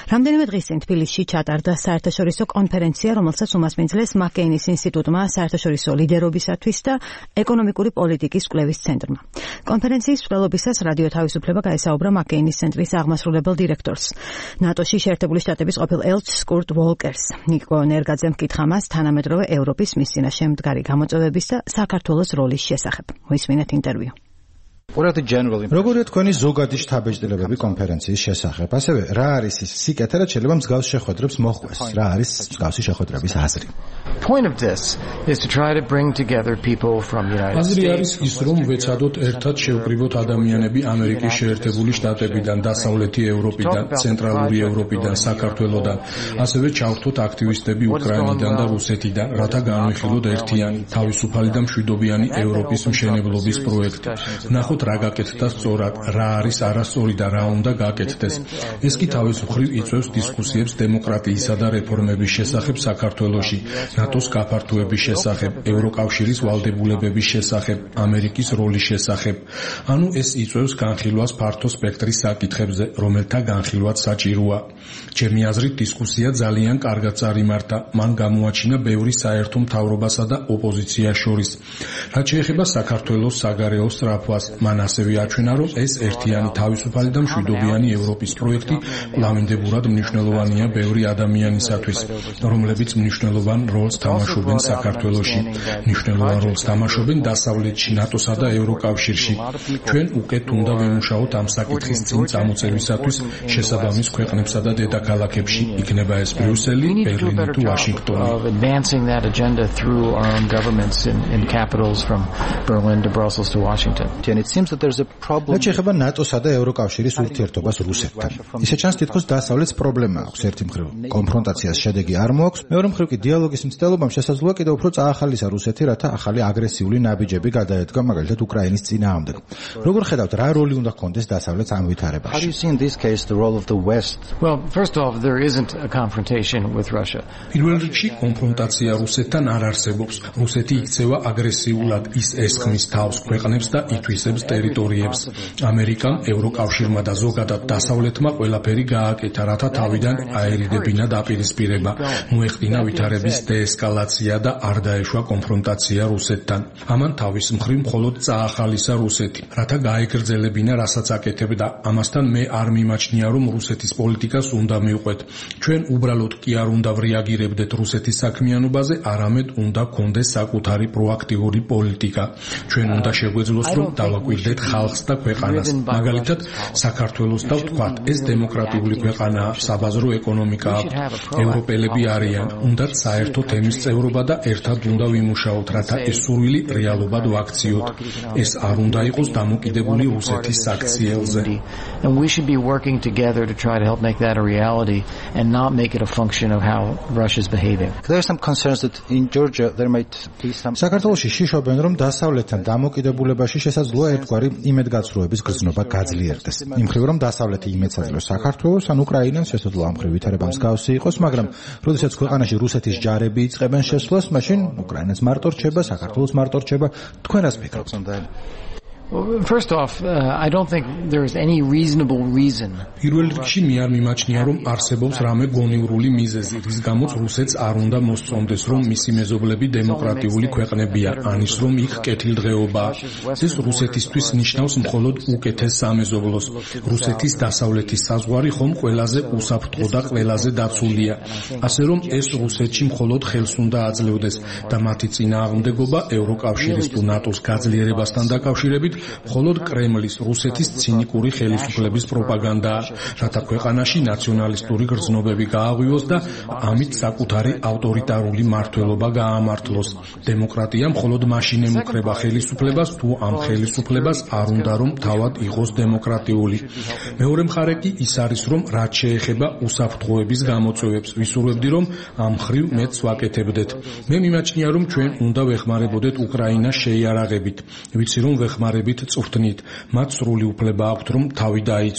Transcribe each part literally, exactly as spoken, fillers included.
რამდენიმე დღის წინ თბილისში ჩატარდა საერთაშორისო კონფერენცია, რომელსაც უმასპინძლეს მაკეინის ინსტიტუტმა საერთაშორისო ლიდერობისათვის და ეკონომიკური პოლიტიკის კვლევის ცენტრმა. კონფერენციის მსვლელობისას რადიო თავისუფლება გაესაუბრა მაკეინის ცენტრის აღმასრულებელ დირექტორს, ნატოში შეერთებული შტატების ყოფილ ელჩს კურტ ვოლკერს. ნიკო ნერგაძემ მკითხა მას თანამედროვე ევროპის მის წინაშე მდგარი გამოწვევების და საქართველოს როლის შესახებ. მოისმინეთ ინტერვიუ. როგორია თქვენი ზოგადი შთაბეჭდილებები კონფერენციის შესახებ? ასევე რა არის ის სიკეთე, რაც შეიძლება მსგავს შეხვედრებს მოჰყვეს? რა არის მსგავსი შეხვედრების აზრი? აზრი არის ის, რომ ვეცადოთ ერთად შევკრიბოთ ადამიანები ამერიკის შეერთებული შტატებიდან, დასავლეთი ევროპიდან, ცენტრალური ევროპიდან, საქართველოდან, ასევე ჩავრთოთ აქტივისტები უკრაინიდან და რუსეთიდან, რათა განვიხილოთ ერთიანი, თავისუფალი და მშვიდობიანი ევროპის მშენებლობის პროექტი. ნახოთ რა გაკეთდა სწორად, რა არის არასწორი და რა უნდა გაკეთდეს. ეს კი თავის მხრივ იწვევს დისკუსიებს დემოკრატიისა და რეფორმების შესახებ საქართველოში, ნატოს გაფართოების შესახებ, ევროკავშირის ვალდებულებების შესახებ, ამერიკის როლის შესახებ. ანუ ეს იწვევს განხილვას ფართო სპექტრის საკითხებზე, რომელთა განხილვაც საჭიროა. ჩემი აზრით დისკუსია ძალიან კარგად წარიმართა, მან გამოაჩინა ბევრი საერთო მთავრობასა და ოპოზიციას შორის. რაც შეეხება საქართველოს საგარეო სწრაფვას, მან ასევე აჩვენა, რომ ეს ერთიანი თავისუფალი და მშვიდობიანი ევროპის პროექტი კვლავინდებურად მნიშვნელოვანია ბევრი ადამიანისათვის, რომლებიც მნიშვნელოვან როლს თამაშობენ საქართველოში, მნიშვნელოვან როლს თამაშობენ დასავლეთში, ნატოსა და ევროკავშირში. ჩვენ უკეთ უნდა ვიმუშაოთ ამ საკითხის წინ წამოწევისათვის შესაბამის ქვეყნებსა და დედაქალაქებში, იქნება ეს ბრიუსელი, ბერლინი თუ ვაშინგტონი. რაც შეეხება ნატოსა და ევროკავშირის ურთიერთობას რუსეთთან. ისე ჩანს, თითქოს დასავლეთს პრობლემა აქვს. ერთი მხრივ კონფრონტაციას შედეგი არ მოაქვს, მეორე მხრივ კი დიალოგის მცდელობამ შესაძლოა კიდევ უფრო წაახალისა რუსეთი, რათა ახალი აგრესიული ნაბიჯები გადაედგა, მაგალითად უკრაინის წინააღმდეგ. როგორ ხედავთ, რა როლი უნდა ჰქონდეს დასავლეთს ამ ვითარებაში? პირველ რიგში კონფრონტაცია რუსეთთან არ არსებობს. რუსეთი იქცევა აგრესიულად, ის ესხმის თავს ქვეყნებს და ითვისებს ტერიტორიებს. ამერიკამ, ევროკავშირმა და ზოგადად დასავლეთმა ყველაფერი გააკეთა, რათა თავიდან აერიდებინა დაპირისპირება, მოეხდინა ვითარების დეესკალაცია და არ დაეშვა კონფრონტაცია რუსეთთან. ამან თავის მხრივ მხოლოდ წაახალისა რუსეთი, რათა გაეგრძელებინა რასაც აკეთებდა. ამასთან მე არ მიმაჩნია, რომ რუსეთის პოლიტიკას უნდა მივყვეთ. ჩვენ უბრალოდ კი არ უნდა ვრეაგირებდეთ რუსეთის საქმიანობაზე, არამედ უნდა გქონდეს საკუთარი პროაქტიული პოლიტიკა. ჩვენ უნდა შეგვეძლოს, რომ დავაკვირდეთ ხალხს და ქვეყანას. მაგალითად, საქართველოს და ვთქვათ, ეს დემოკრატიული ქვეყანაა, საბაზრო ეკონომიკა აქვს, ევროპელები არიან, უნდათ საერთო თემის წევრობა და ერთად უნდა ვიმუშაოთ, რათა ეს სურვილი რეალობად ვაქციოთ. ეს არ უნდა იყოს დამოკიდებული რუსეთის საქციელზე. საქართველოში შიშობენ, რომ დასავლეთთან დამოკიდებულებაში შესაძლოა ერთგვარი იმედგაცრუების გრძნობა გაძლიერდეს. იმ მხრივ, რომ დასავლეთი იმედს აძლევს საქართველოს, ან უკრაინას შესაძლოა ამ მხრივ ვითარება მსგავსი იყოს, მაგრამ როდესაც ქვეყანაში რუსეთის ჯარები იწყებენ შესვლას, მაშინ უკრაინას მარტო რჩება, საქართველოს მარტო რჩება. თქვენ რას ფიქრობთ? First off, uh, I don't think there is any reasonable reason. პირველ რიგში მე არ მიმაჩნია, რომ არსებობს რამე გონივრული მიზეზი, რის გამოც რუსეთს არ უნდა მოსწონდეს, რომ მისი მეზობლები დემოკრატიული ქვეყნებია, ანის რომ იქ კეთილდღეობაა. ეს რუსეთისთვის ნიშნავს მხოლოდ უკეთეს სამეზობლოს. რუსეთის დასავლეთის საზღვარი ხომ ყველაზე უსაფრთხო და ყველაზე დაცულია. ასე რომ ეს რუსეთში მხოლოდ ხელს უნდა აძლევდეს და მათი წინააღმდეგობა ევროკავშირის თუ ნატოს გაძლიერებასთან დაკავშირებით მხოლოდ კრემლის, რუსეთის ცინიკური ხელისუფლების პროპაგანდაა, რათა ქვეყანაში ნაციონალისტური გრძნობები გააღვივოს და ამით საკუთარი ავტორიტარული მმართველობა გაამართლოს. დემოკრატია მხოლოდ მაშინ ემუქრება ხელისუფლებას, თუ ამ ხელისუფლებას არ უნდა რომ თავად იყოს დემოკრატიული. მეორე მხარე კი ის არის, რომ რაც შეეხება უსაფრთხოების გამოწვევებს, ვისურვებდი, რომ ამ მხრივ მეც ვაკეთებდეთ. მე მიმაჩნია, რომ ჩვენ უნდა ვეხმარებოდეთ უკრაინას შეიარაღებით. ვიცი, რომ ვეხმარებით წვრთნით, მათ სრული უფლება აქვთ, რომ თავი დაიცვან.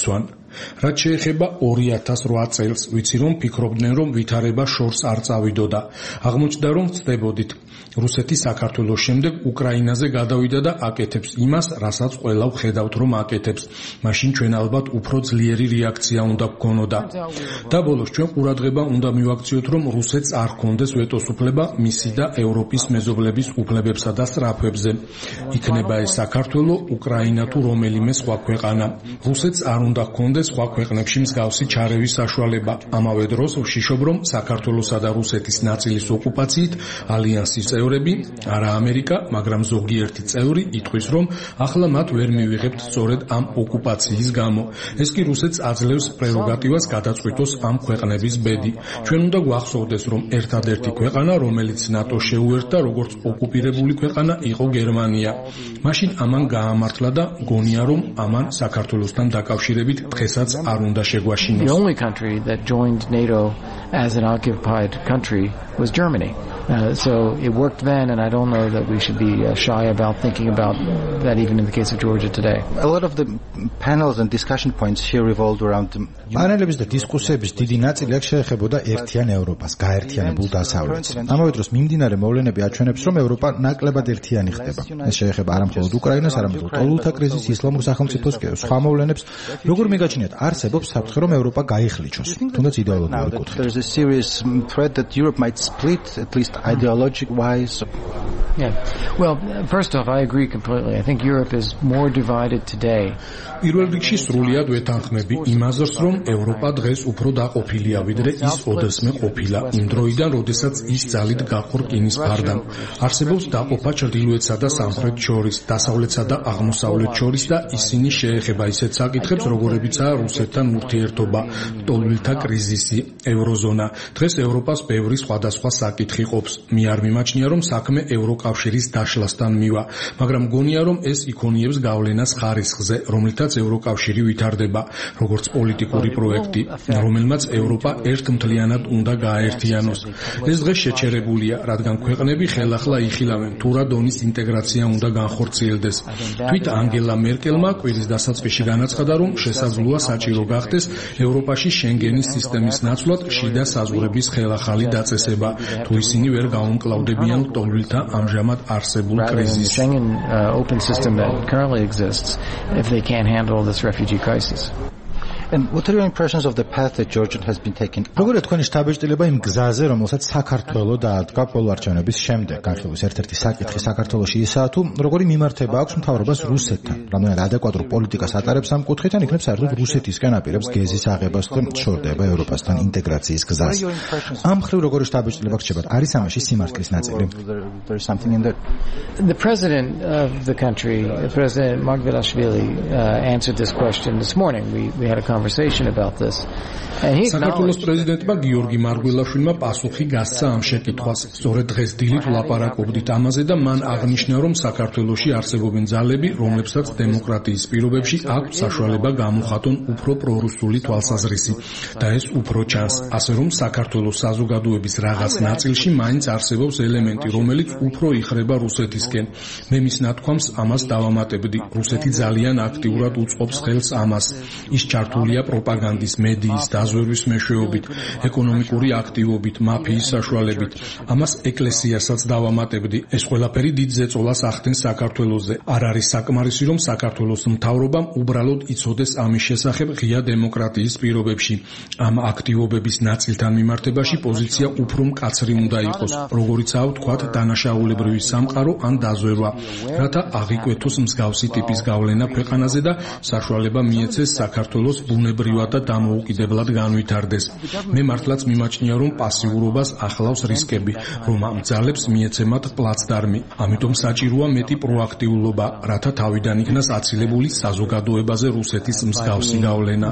რაც შეეხება ორი ათას ოთხ წელს, ვიცი რომ ფიქრობდნენ რომ ვითარება შორს არ წავიდოდა. აღმოჩნდა რომ ვწდებოდით. რუსეთი საქართველოს შემდეგ უკრაინაზე გადავიდა და აკეთებს იმას, რასაც ყველა ვხედავთ რომ აკეთებს. მაშინ ჩვენ ალბათ უფრო ძლიერი რეაქცია უნდა გქონოდა. და ბოლოს ჩვენ ყურადღება უნდა მივაქციოთ რომ რუსეთს არ ჰქონდეს ვეტოს უფლება მისი და ევროპის მეზობლების უფლებებსა და სწრაფებზე. იქნება ეს საქართველო, უკრაინა თუ რომელიმე სხვა ქვეყანა. რუსეთს არ უნდა ჰქონდეს სხვა ქვეყნებში მსგავსი ჩარევის საშუალება. ამავე დროს ვშიშობ რომ საქართველოსა და რუსეთის ნაწილის ოკუპაციით ალიანსის წევრები, არა ამერიკა, მაგრამ ზოგიერთი წევრი იტყვის რომ ახლა მათ ვერ მივიღებთ სწორედ ამ ოკუპაციის გამო. ეს კი რუსეთს აძლევს პრეროგატივას გადაწყვიტოს ამ ქვეყნების ბედი. ჩვენ უნდა გვახსოვდეს რომ ერთადერთი ქვეყანა, რომელიც ნატოს შეუერთდა როგორც ოკუპირებული ქვეყანა იყო გერმანია. მაშინ ამან გაამართლა და გონია რომ ამან საქართველოსთან დაკავშირებით დღესაც არ უნდა შეგვაშინოს. The only country that joined NATO as an occupied country was Germany. Uh, so it worked then, and I don't know that we should be uh, shy about thinking about that even in the case of Georgia today. A lot of the panels and discussion points here revolved around პანელების და დისკუსიების დიდი ნაწილი აქ შეეხებოდა ერთიან ევროპას, გაერთიანებულ დასავლეთს. ამავე დროს მიმდინარე მოვლენები აჩვენებს, რომ ევროპა ნაკლებად ერთიანი ხდება. ეს შეეხება არა მხოლოდ უკრაინას, არამედ ტოლულთა კრიზისს, ისლამურ სახელმწიფოს და სხვა მოვლენებს. როგორ მიგაჩნიათ, არსებობს საფრთხე, რომ ევროპა გაიხლიჩოს, თუნდაც იდეოლოგიური კუთხით. There is a serious threat that Europe might split, at least ideological wise. Yeah. Well, first off, I agree completely. I think Europe is more divided today. პირველ რიგში სრულიად ვეთანხმები იმაზრს, რომ ევროპა დღეს უფრო დაყოფილია, ვიდრე ის ოდესმე ყოფილა. იმ დროიდან, როდესაც ის ძალით გაყო რკინის ფარდამ. არსებობს დაყოფა ჩრდილოეთსა და სამხრეთს შორის, დასავლეთსა და აღმოსავლეთს შორის და ისინი შეეხება ისეთ საკითხებს, როგორებიცაა რუსეთთან ურთიერთობა, ტოლვილთა კრიზისი, ევროზონა. დღეს ევროპას ბევრი სხვადასხვა საკითხი ყოფს. მე არ მიმაჩნია, რომ საქმე ევროკავშირის დაშლასთან მივა, მაგრამ გონია, რომ ეს იქონიებს გავლენას ხარისხზე, რომლითაც ევროკავშირი ვითარდება, როგორც პოლიტიკური პროექტი, რომელმაც ევროპა ერთმთლიანად უნდა გააერთიანოს. ეს დღეს შეჩერებულია, რადგან ქვეყნები ხელახლა იხილავენ, თუ რა დონის ინტეგრაცია უნდა განხორციელდეს. თვით ანგელა მერკელმა კვირის დასაწყისში განაცხადა, რომ შესაძლოა საჭირო გახდეს ევროპაში შენგენის სისტემის ნაცვლად შიდა საზღვრების ხელახალი დაწესება, თუ ისინი ვერ გაუმკლავდებიან ტოლვილთა ამჟამად არსებულ კრიზისს. Schengen uh, open system that currently exists if they can't handle this refugee crisis. And what are your impressions of the path that Georgia has been taking? როგორია თქვენი შთაბეჭდილება იმ გზაზე, რომელსაც საქართველო დაადგა პოლარჩევნების შემდეგ? განხილვის ერთ-ერთი საკითხი საქართველოში ისაა, თუ როგორი მიმართება აქვს მთავრობას რუსეთთან, რამდენად ადეკვატურ პოლიტიკას ატარებს ამ კუთხით, ან იქნებ საერთოდ რუსეთისკენ აპირებს გეზის აღებას და შორდება ევროპასთან ინტეგრაციის გზას. ამ მხრივ როგორი შთაბეჭდილება გრჩებათ? არის ამაში სიმართლის ნაწილი? There is something in that. The president of the country, President Margvelashvili, uh, answered this question this morning. We we had a conversation about this. And he საქართველოს პრეზიდენტმა გიორგი მარგველაშვილმა პასუხი გასცა ამ შეკითხვას. სწორედ დღეს დილით ვლაპარაკობდით ამაზე და მან აღნიშნა, რომ საქართველოში არსებობენ ძალები, რომლებსაც დემოკრატიის პირობებში აქვს საშუალება გამოხატონ უფრო პრორუსული თვალსაზრისი და ეს უფრო ჩანს. ასე რომ საქართველოს საზოგადოების რაღაც ნაწილში მაინც არსებობს ელემენტი, რომელიც უფრო იხრება რუსეთისკენ. მე მის ნათქვამს ამას დავამატებდი. რუსეთი ძალიან აქტიურად უწყობს ხელს ამას. ის ჩართულია პროპაგანდის, მედიის, დაზვერვის მეშვეობით, ეკონომიკური აქტივობით, მაფიის საშუალებით. ამას ეკლესიასაც დავამატებდი. ეს ყველაფერი დიდ ზეწოლას ახდენს საქართველოზე. არ არის საკმარისი, რომ საქართველოს მთავრობამ უბრალოდ იცოდეს ამის შესახებ ღია დემოკრატიის პირობებში. ამ აქტივობების ნაწილთან მიმართებაში პოზიცია უფრო მკაცრი უნდა იყოს, როგორიცაა ვთქვათ დანაშაულებრივი სამყარო ან დაზვერვა, რათა აღიკვეთოს მსგავსი ტიპის გავლენა ქვეყანაზე და საშუალება მიეცეს საქართველოს ბუნებრივად და დამოუკიდებლად განვითარდეს. მე მართლაც მიმაჩნია, რომ პასიურობას ახლავს რისკები, რომ ამ ძალებს მიეცემათ პლაცდარმი. ამიტომ საჭიროა მეტი პროაქტიულობა, რათა თავიდან იქნას აცილებული საზოგადოებაზე რუსეთის მსგავსი გავლენა.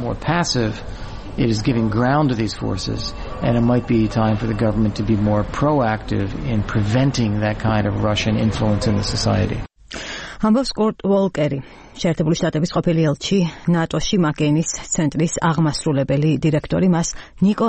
It is giving ground to these forces, and it might be time for the government to be more proactive in preventing that kind of Russian influence in the society. ამბობს კურტ ვოლკერი, შეერთებული შტატების ყოფილი ელჩი ნატოში მაკეინის ცენტრის აღმასრულებელი დირექტორი. მას ნიკო